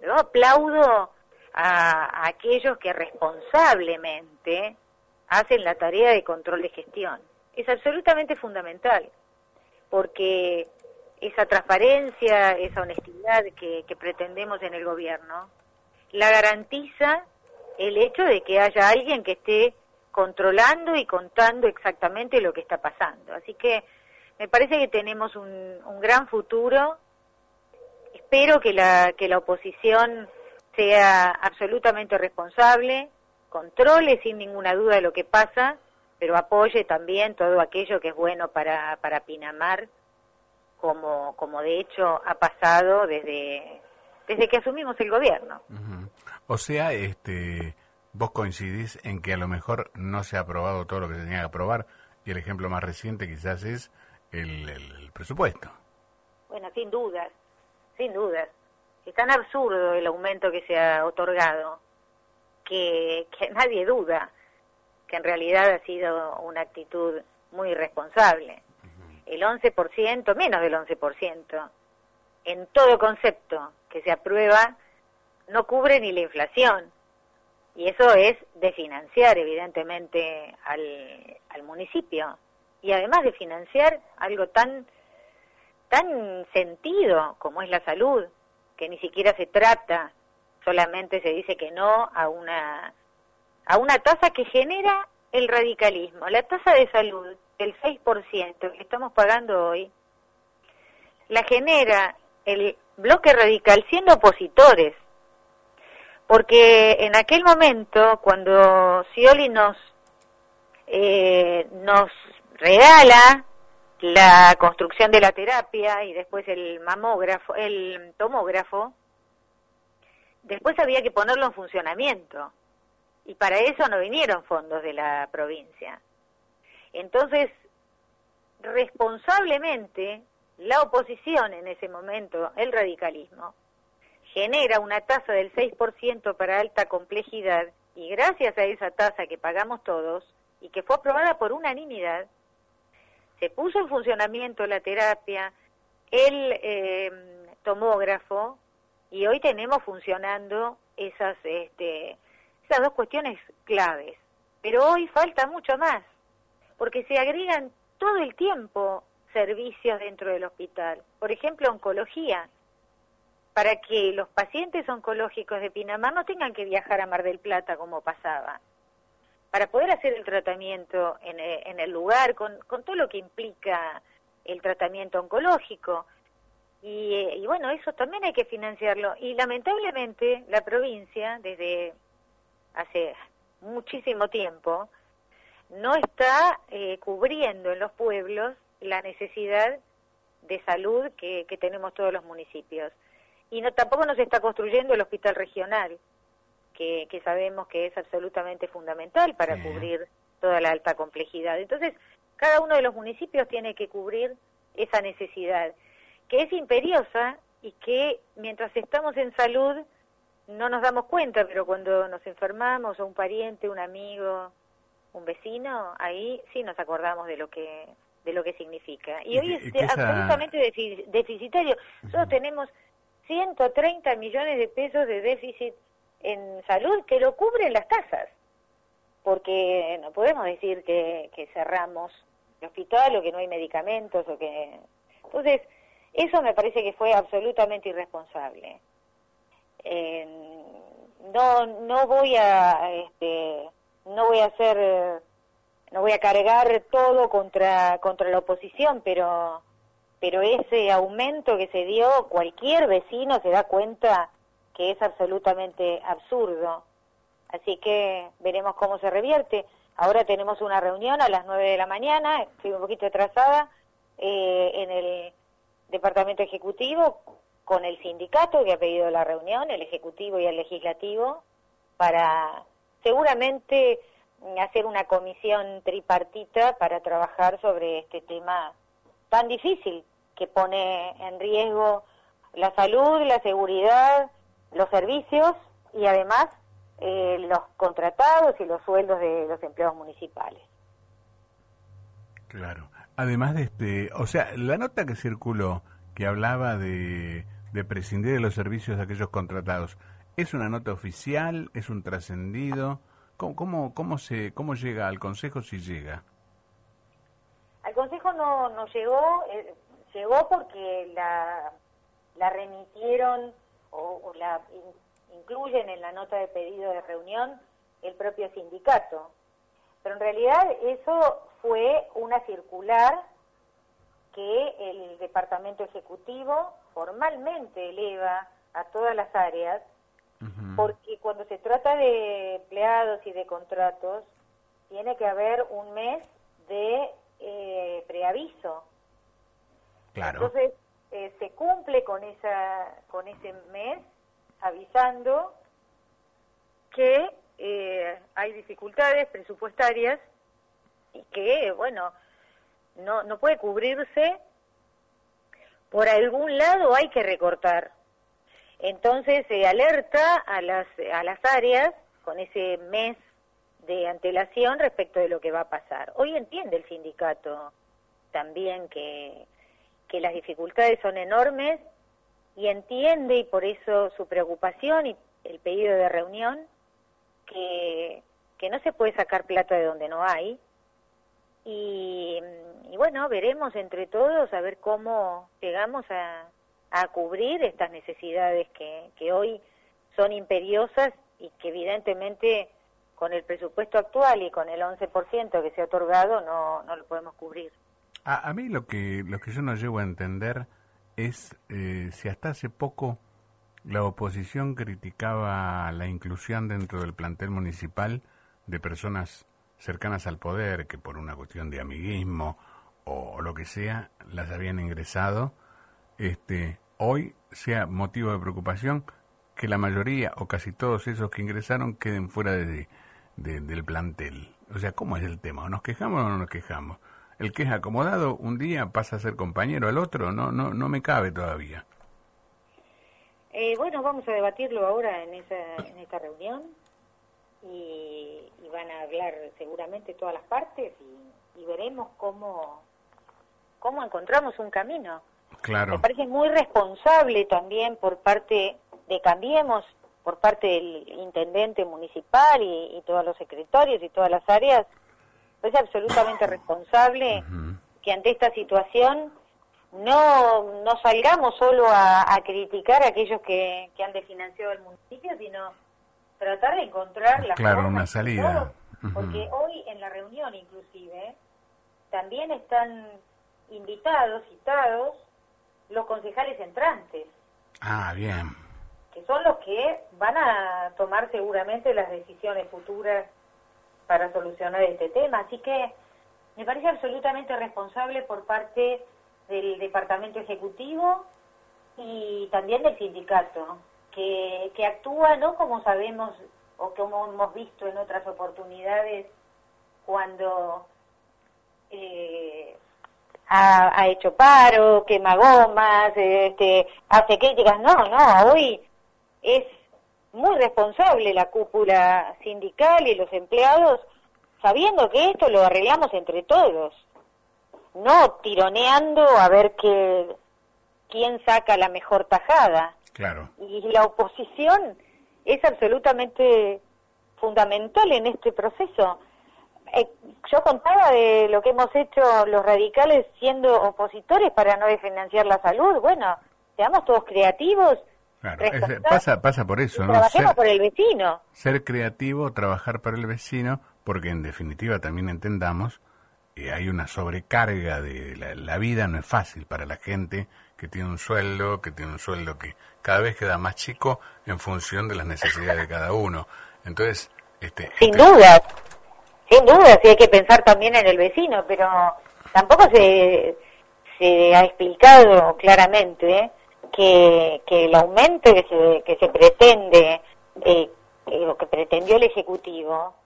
Yo aplaudo a aquellos que responsablemente hacen la tarea de control de gestión. Es absolutamente fundamental, porque esa transparencia, esa honestidad que pretendemos en el gobierno, la garantiza el hecho de que haya alguien que esté controlando y contando exactamente lo que está pasando. Así que me parece que tenemos un gran futuro. Espero que la oposición sea absolutamente responsable, controle sin ninguna duda lo que pasa, pero apoye también todo aquello que es bueno para Pinamar, como de hecho ha pasado desde que asumimos el gobierno. Uh-huh. O sea, vos coincidís en que a lo mejor no se ha aprobado todo lo que se tenía que aprobar, y el ejemplo más reciente quizás es el presupuesto. Bueno, sin dudas. Es tan absurdo el aumento que se ha otorgado que nadie duda que en realidad ha sido una actitud muy irresponsable. Uh-huh. El 11%, menos del 11%, en todo concepto que se aprueba, no cubre ni la inflación. Y eso es de financiar, evidentemente, al municipio. Y además de financiar algo tan sentido como es la salud, que ni siquiera se trata, solamente se dice que no a una tasa que genera el radicalismo. La tasa de salud, el 6% que estamos pagando hoy, la genera el bloque radical siendo opositores. Porque en aquel momento, cuando Scioli nos regala la construcción de la terapia y después el tomógrafo, después había que ponerlo en funcionamiento. Y para eso no vinieron fondos de la provincia. Entonces, responsablemente, la oposición en ese momento, el radicalismo, genera una tasa del 6% para alta complejidad, y gracias a esa tasa que pagamos todos, y que fue aprobada por unanimidad, se puso en funcionamiento la terapia, el tomógrafo, y hoy tenemos funcionando esas dos cuestiones claves. Pero hoy falta mucho más, porque se agregan todo el tiempo servicios dentro del hospital. Por ejemplo, oncología, para que los pacientes oncológicos de Pinamar no tengan que viajar a Mar del Plata como pasaba, para poder hacer el tratamiento en el lugar, con todo lo que implica el tratamiento oncológico. Y bueno, eso también hay que financiarlo. Y lamentablemente la provincia, desde hace muchísimo tiempo, no está cubriendo en los pueblos la necesidad de salud que tenemos todos los municipios. Y tampoco nos está construyendo el hospital regional, que sabemos que es absolutamente fundamental para cubrir toda la alta complejidad. Entonces, cada uno de los municipios tiene que cubrir esa necesidad, que es imperiosa y que mientras estamos en salud no nos damos cuenta, pero cuando nos enfermamos, o un pariente, un amigo, un vecino, ahí sí nos acordamos de lo que significa. Y hoy es absolutamente deficitario. Nosotros tenemos 130 millones de pesos de déficit en salud que lo cubren las tasas, porque no podemos decir que cerramos el hospital o que no hay medicamentos o que... Entonces, eso me parece que fue absolutamente irresponsable. No voy a cargar todo contra la oposición, pero ese aumento que se dio, cualquier vecino se da cuenta que es absolutamente absurdo. Así que veremos cómo se revierte. Ahora tenemos una reunión a las 9 de la mañana, estoy un poquito atrasada, en el Departamento Ejecutivo, con el sindicato que ha pedido la reunión, el Ejecutivo y el Legislativo, para seguramente hacer una comisión tripartita para trabajar sobre este tema tan difícil que pone en riesgo la salud, la seguridad, los servicios y además los contratados y los sueldos de los empleados municipales. Claro. Además o sea, la nota que circuló, que hablaba de de prescindir de los servicios de aquellos contratados. ¿Es una nota oficial? ¿Es un trascendido? ¿Cómo llega al Consejo si llega? Al Consejo no llegó, llegó porque la remitieron o la incluyen en la nota de pedido de reunión el propio sindicato. Pero en realidad eso fue una circular que el Departamento Ejecutivo formalmente eleva a todas las áreas, porque cuando se trata de empleados y de contratos, tiene que haber un mes de preaviso. Claro. Entonces, se cumple con ese mes avisando que hay dificultades presupuestarias y que, bueno, no puede cubrirse, por algún lado hay que recortar. Entonces se alerta a las áreas con ese mes de antelación respecto de lo que va a pasar. Hoy entiende el sindicato también que las dificultades son enormes y entiende, y por eso su preocupación y el pedido de reunión, que no se puede sacar plata de donde no hay. Y bueno, veremos entre todos a ver cómo llegamos a cubrir estas necesidades que hoy son imperiosas y que evidentemente con el presupuesto actual y con el 11% que se ha otorgado no lo podemos cubrir. A mí lo que yo no llego a entender es si hasta hace poco la oposición criticaba la inclusión dentro del plantel municipal de personas cercanas al poder que por una cuestión de amiguismo o lo que sea las habían ingresado, hoy sea motivo de preocupación que la mayoría o casi todos esos que ingresaron queden fuera del plantel. O sea, ¿cómo es el tema? ¿O nos quejamos o no nos quejamos? El que es acomodado un día pasa a ser compañero al otro, no me cabe todavía. Bueno, vamos a debatirlo ahora en esta reunión y van a hablar seguramente todas las partes y veremos cómo encontramos un camino. Claro. Me parece muy responsable también por parte de Cambiemos, por parte del intendente municipal y todos los secretarios y todas las áreas. Es absolutamente responsable que ante esta situación no salgamos solo a criticar a aquellos que han desfinanciado el municipio, sino tratar de encontrar la forma, una salida. Porque hoy en la reunión inclusive también están citados los concejales entrantes. Ah, bien. Que son los que van a tomar seguramente las decisiones futuras para solucionar este tema. Así que me parece absolutamente responsable por parte del Departamento Ejecutivo y también del sindicato, que actúa no como sabemos o como hemos visto en otras oportunidades cuando ha hecho paro, quema gomas, hace críticas. No, hoy es muy responsable la cúpula sindical y los empleados, sabiendo que esto lo arreglamos entre todos, no tironeando a ver quién saca la mejor tajada. Claro. Y la oposición es absolutamente fundamental en este proceso. Yo contaba de lo que hemos hecho los radicales siendo opositores para no desfinanciar la salud. Bueno, seamos todos creativos. Claro, pasa por eso, ¿no? Trabajemos por el vecino. Ser creativo, trabajar para el vecino, porque en definitiva también entendamos que hay una sobrecarga de la vida, no es fácil para la gente que tiene un sueldo que cada vez queda más chico en función de las necesidades de cada uno. Entonces, Sin duda, sí hay que pensar también en el vecino, pero tampoco se ha explicado claramente que el aumento que se pretende, o que pretendió el Ejecutivo,